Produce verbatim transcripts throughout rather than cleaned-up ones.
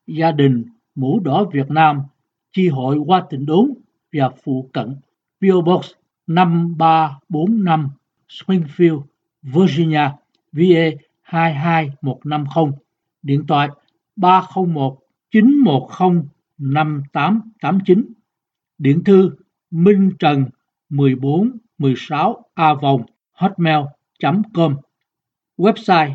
gia đình Mũ Đỏ Việt Nam, chi hội Hoa Thịnh Đốn và phụ cận, pê ô Box năm ba bốn năm, Springfield, Virginia, vê a hai hai một năm không, điện thoại ba không một chín một không năm tám tám chín, điện thư minh trần mười bốn mười sáu a vòng hotmail chấm com, website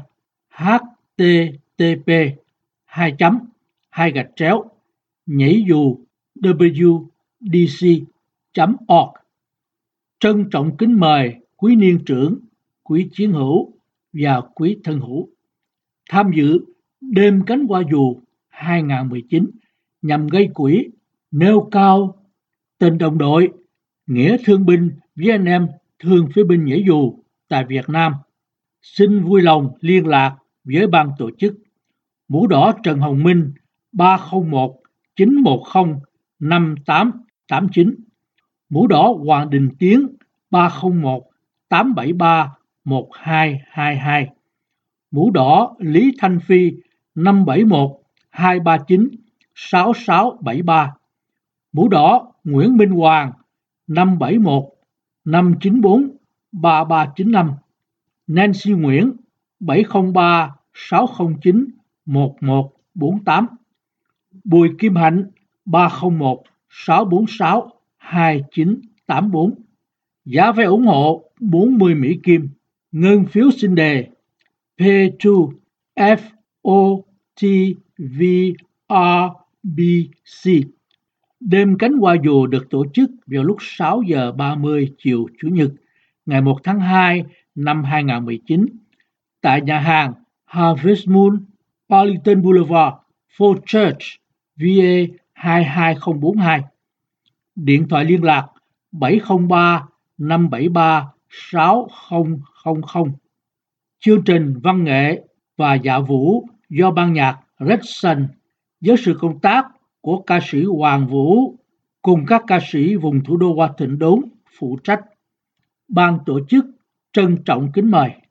http hai chấm hai gạch chéo nhảy dù wdc chấm org. Trân trọng kính mời quý niên trưởng, quý chiến hữu và quý thân hữu tham dự đêm cánh hoa dù hai không một chín nhằm gây quỹ nêu cao tình đồng đội, nghĩa thương binh với anh em thương phế binh nhảy dù tại Việt Nam. Xin vui lòng liên lạc với ban tổ chức Mũ Đỏ Trần Hồng Minh ba không một chín một không năm tám tám chín, Mũ Đỏ Hoàng Đình Tiến ba không một tám bảy ba một hai hai hai, Mũ Đỏ Lý Thanh Phi năm bảy một hai ba chín sáu sáu bảy ba, Mũ Đỏ Nguyễn Minh Hoàng năm bảy một năm chín bốn ba ba chín năm, Nancy Nguyễn bảy không ba sáu không chín một một bốn tám, Bùi Kim Hạnh ba không một sáu bốn sáu hai chín tám bốn. Giá vé ủng hộ bốn mươi Mỹ Kim. Ngân phiếu xin đề Pay to F O T V R B C. Đêm cánh hoa dù được tổ chức vào lúc sáu giờ ba mươi chiều Chủ nhật ngày một tháng hai năm hai không một chín tại nhà hàng Harvest Moon, Arlington Boulevard, Fort Church, vê a hai hai không bốn hai. Điện thoại liên lạc bảy không ba năm bảy ba sáu không không không. Chương trình văn nghệ và dạ vũ do ban nhạc Red Sun với sự công tác của ca sĩ Hoàng Vũ cùng các ca sĩ vùng thủ đô Hoa Thịnh Đốn phụ trách. Ban tổ chức trân trọng kính mời.